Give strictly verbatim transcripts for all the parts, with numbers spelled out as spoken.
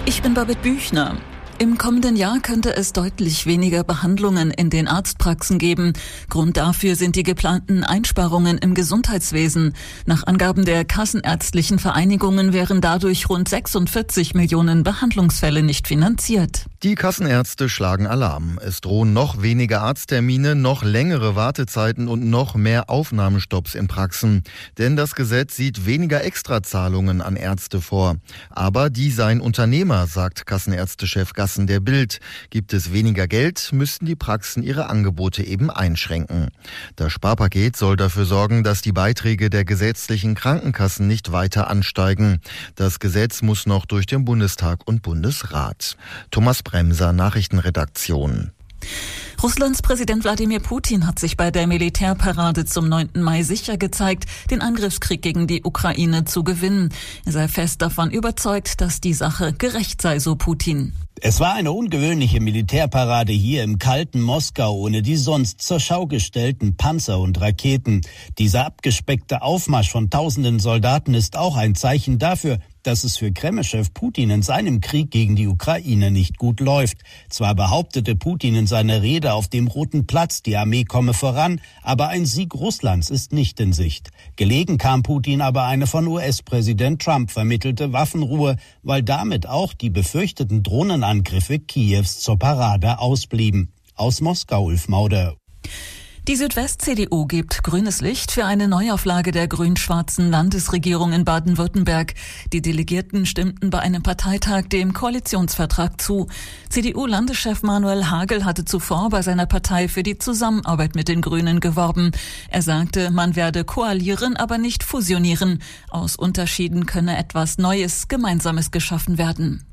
Ich bin Babette Büchner. Im kommenden Jahr könnte es deutlich weniger Behandlungen in den Arztpraxen geben. Grund dafür sind die geplanten Einsparungen im Gesundheitswesen. Nach Angaben der kassenärztlichen Vereinigungen wären dadurch rund sechsundvierzig Millionen Behandlungsfälle nicht finanziert. Die Kassenärzte schlagen Alarm. Es drohen noch weniger Arzttermine, noch längere Wartezeiten und noch mehr Aufnahmestopps in Praxen. Denn das Gesetz sieht weniger Extrazahlungen an Ärzte vor. Aber die seien Unternehmer, sagt Kassenärztechef Gassen der Bild. Gibt es weniger Geld, müssten die Praxen ihre Angebote eben einschränken. Das Sparpaket soll dafür sorgen, dass die Beiträge der gesetzlichen Krankenkassen nicht weiter ansteigen. Das Gesetz muss noch durch den Bundestag und Bundesrat. Thomas Bremser, Nachrichtenredaktion. Russlands Präsident Wladimir Putin hat sich bei der Militärparade zum neunten Mai sicher gezeigt, den Angriffskrieg gegen die Ukraine zu gewinnen. Er sei fest davon überzeugt, dass die Sache gerecht sei, so Putin. Es war eine ungewöhnliche Militärparade hier im kalten Moskau ohne die sonst zur Schau gestellten Panzer und Raketen. Dieser abgespeckte Aufmarsch von tausenden Soldaten ist auch ein Zeichen dafür, dass es für Kreml-Chef Putin in seinem Krieg gegen die Ukraine nicht gut läuft. Zwar behauptete Putin in seiner Rede auf dem Roten Platz, die Armee komme voran, aber ein Sieg Russlands ist nicht in Sicht. Gelegen kam Putin aber eine von U S-Präsident Trump vermittelte Waffenruhe, weil damit auch die befürchteten Drohnenangriffe Kiews zur Parade ausblieben. Aus Moskau, Ulf Mauder. Die Südwest-C D U gibt grünes Licht für eine Neuauflage der grün-schwarzen Landesregierung in Baden-Württemberg. Die Delegierten stimmten bei einem Parteitag dem Koalitionsvertrag zu. C D U-Landeschef Manuel Hagel hatte zuvor bei seiner Partei für die Zusammenarbeit mit den Grünen geworben. Er sagte, man werde koalieren, aber nicht fusionieren. Aus Unterschieden könne etwas Neues, Gemeinsames geschaffen werden.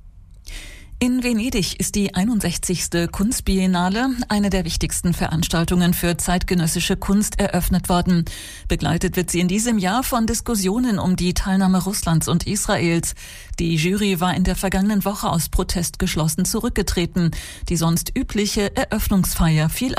In Venedig ist die einundsechzigste Kunstbiennale, eine der wichtigsten Veranstaltungen für zeitgenössische Kunst, eröffnet worden. Begleitet wird sie in diesem Jahr von Diskussionen um die Teilnahme Russlands und Israels. Die Jury war in der vergangenen Woche aus Protest geschlossen zurückgetreten. Die sonst übliche Eröffnungsfeier fiel